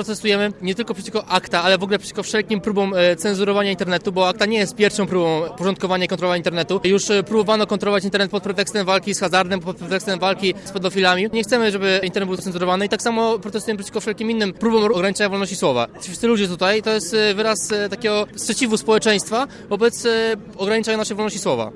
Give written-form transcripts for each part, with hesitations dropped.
protestujemy nie tylko przeciwko ACTA, ale w ogóle przeciwko wszelkim próbom cenzurowania internetu, bo ACTA nie jest pierwszą próbą porządkowania i kontrolowania internetu. Już próbowano kontrolować internet pod pretekstem walki z hazardem, pod pretekstem walki z pedofilami. Nie chcemy, żeby internet był cenzurowany i tak samo protestujemy przeciwko wszelkim innym próbom ograniczenia wolności słowa. Wszyscy ludzie tutaj to jest wyraz takiego sprzeciwu społeczeństwa wobec ograniczania naszej wolności słowa.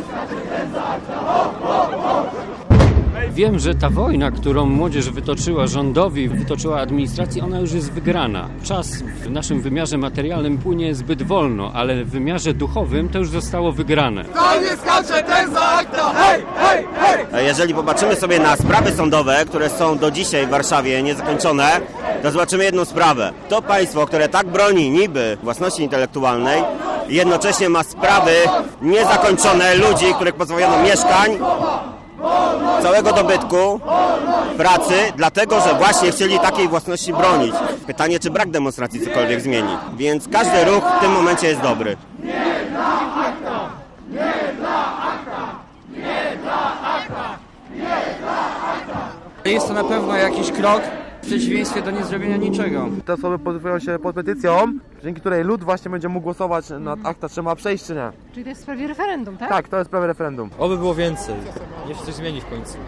Wiem, że ta wojna, którą młodzież wytoczyła rządowi, wytoczyła administracji, ona już jest wygrana. Czas w naszym wymiarze materialnym płynie zbyt wolno, ale w wymiarze duchowym to już zostało wygrane. To nie skacze ten za ACTA! Hej, hej, hej! Jeżeli popatrzymy sobie na sprawy sądowe, które są do dzisiaj w Warszawie niezakończone, to zobaczymy jedną sprawę. To państwo, które tak broni niby własności intelektualnej, jednocześnie ma sprawy niezakończone ludzi, których pozbawiono mieszkań, całego dobytku, pracy, dlatego, że właśnie chcieli takiej własności bronić. Pytanie, czy brak demonstracji cokolwiek zmieni. Więc każdy ruch w tym momencie jest dobry. Nie dla ACTA! Nie dla ACTA! Nie dla ACTA! Nie dla ACTA! Jest to na pewno jakiś krok w przeciwieństwie do niezrobienia niczego. Te osoby podpisują się pod petycją, dzięki której lud właśnie będzie mógł głosować nad ACTA, czy ma przejść, czy nie. Czyli to jest w sprawie referendum, tak? Tak, to jest sprawa referendum. Oby było więcej. Niech się coś zmieni w końcu.